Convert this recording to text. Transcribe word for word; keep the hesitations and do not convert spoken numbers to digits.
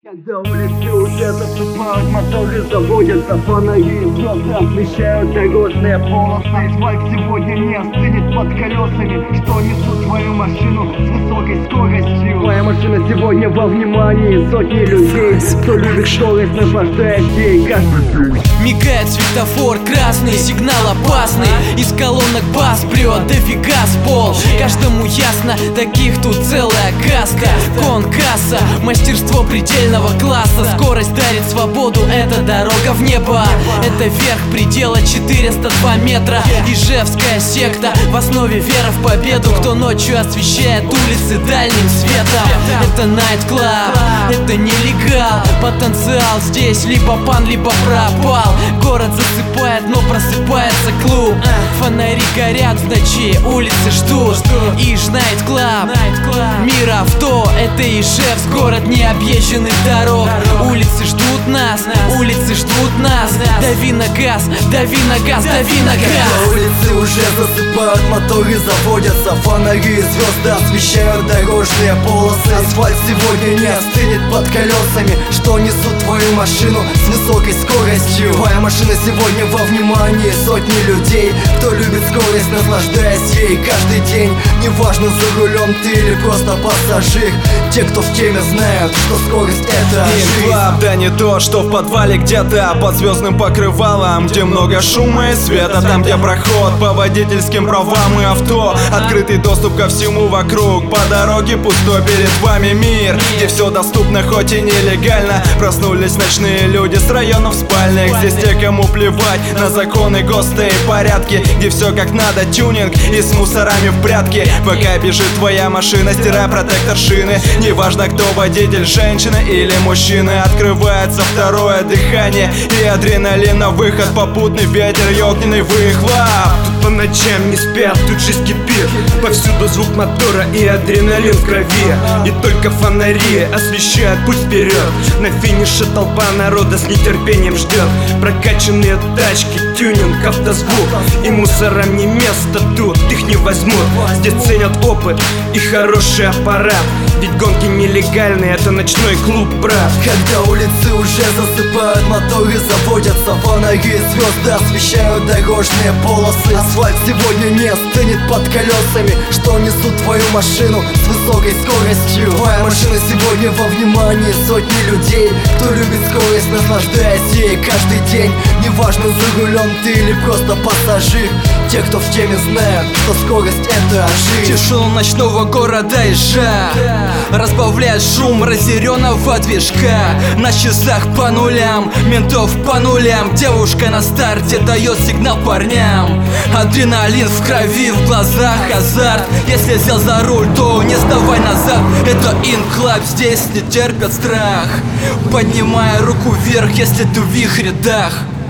Когда улицы уже засыпают, моторы заводятся, фонари звезды освещают дорожные полосы. Асфальт сегодня не остынет под колесами, что несут твою машину с высокой скоростью. Твоя машина сегодня во внимании сотни людей, кто любит скорость, наслаждаясь ей каждый день. Мигает светофор красный, сигнал опасный, из колонок бас прет, дофига с пол. Каждому ясно, таких тут целая каста. Конкасса, мастерство предельного класса. Скорость дарит свободу, это дорога в небо. Это верх предела четыреста два метра. Ижевская секта, в основе вера в победу. Кто ночью освещает улицы дальним светом. Это найт-клаб, это нелегал. Потенциал здесь либо пан, либо пропал. Город засыпает, но просыпается клуб. Фонари горят в ночи, улицы ждут. Иж найт-клаб, мир авто. Это Ижевск, город необъезженных дорог. Улицы ждут нас, улицы ждут нас. Дави на газ, дави на газ, дави на газ. Улицы уже засыпают, моторы заводятся, фонари и звезды освещают дорожные полосы. Асфальт сегодня не остынет под колесами, что несут твою машину с высокой скоростью. Твоя машина сегодня во внимании сотни людей, кто любит скорость, наслаждаясь ей каждый день. Неважно, за рулем ты или просто пассажир, те, кто в теме, знают, что скорость это жизнь. Клаб, да не то, что в подвале где-то под звездным покрывалом, где много шума и света, там где проход по водительским правам и авто, открытый доступ ко всему вокруг. По дороге пустой, перед вами мир, где все доступно, хоть и нелегально. Проснулись ночные люди с районов спальных, здесь те, кому плевать на законы, ГОСТы и порядки, где все как надо, тюнинг и с мусорами в прятки. Пока бежит твоя машина, стирай протектор шины. Неважно, кто водитель, женщина или мужчина. Открывается второе дыхание и адреналин на выход, попутный ветер и огненный выхлоп. Тут по ночам не спят, тут жизнь кипит, повсюду звук мотора и адреналин в крови. И только фонари освещают путь вперед. На финише толпа народа с нетерпением ждет. Прокачанные тачки, тюнинг, автозвук. И мусорам не место тут, их не возьмут. Здесь ценят опыт и хороший аппарат, ведь гонки нелегальные, это ночной клуб, брат. Когда улицы уже засыпают, моторы заводятся, фонари и звезды освещают дорожные полосы. Асфальт сегодня не остынет под колесами, что несут твою машину с высокой скоростью. Твоя машина сегодня во внимании сотни людей, кто любит скорость, наслаждаясь ей каждый день. Неважно, за рулем ты или просто пассажир, те, кто в теме, знают, что скорость это жизнь. Тишину ночного города Ижа разбавляет шум разъяренного движка. На часах по нулям, ментов по нулям. Девушка на старте дает сигнал парням. Адреналин в крови, в глазах азарт. Если сел за руль, то не сдавай назад. Это инклаб, здесь не терпят страх. Поднимай руку вверх, если ты в их рядах.